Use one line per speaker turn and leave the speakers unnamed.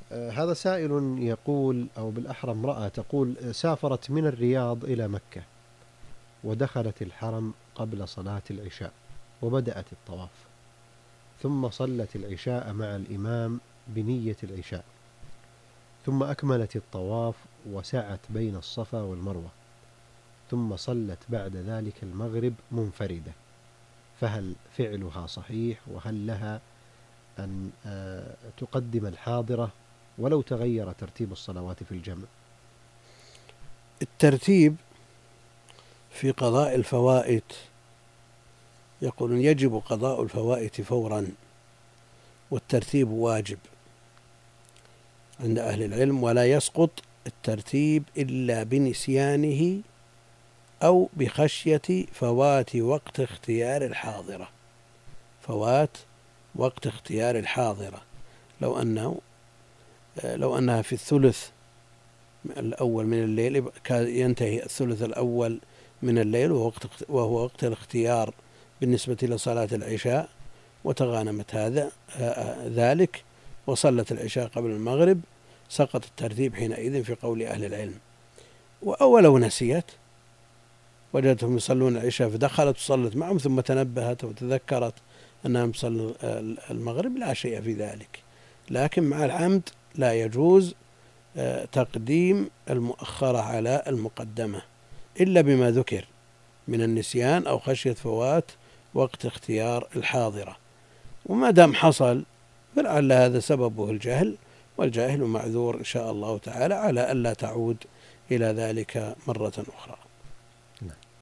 هذا سائل يقول، أو بالأحرى امرأة تقول: سافرت من الرياض إلى مكة ودخلت الحرم قبل صلاة العشاء وبدأت الطواف، ثم صلت العشاء مع الإمام بنية العشاء، ثم أكملت الطواف وسعت بين الصفا والمروة، ثم صلت بعد ذلك المغرب منفردة، فهل فعلها صحيح؟ وهل لها أن تقدم الحاضرة ولو تغير ترتيب الصلوات في الجمع؟
الترتيب في قضاء الفوائت يقولون يجب قضاء الفوائت فورا، والترتيب واجب عند أهل العلم، ولا يسقط الترتيب إلا بنسيانه أو بخشية فوات وقت اختيار الحاضرة. فوات وقت اختيار الحاضرة، لو أنها في الثلث الأول من الليل ينتهي الثلث الأول من الليل وهو وقت الاختيار بالنسبة لصلاة العشاء، وتغانمت ذلك وصلت العشاء قبل المغرب، سقط الترتيب حينئذ في قول أهل العلم. ولو نسيت وجدتهم يصلون العشاء فدخلت وصلت معهم ثم تنبهت وتذكرت أنها مصلي المغرب، لا شيء في ذلك. لكن مع العمد لا يجوز تقديم المؤخرة على المقدمة إلا بما ذكر من النسيان أو خشية فوات وقت اختيار الحاضرة. وما دام حصل فلعل هذا سببه الجهل، والجاهل معذور إن شاء الله تعالى على ألا تعود إلى ذلك مرة أخرى.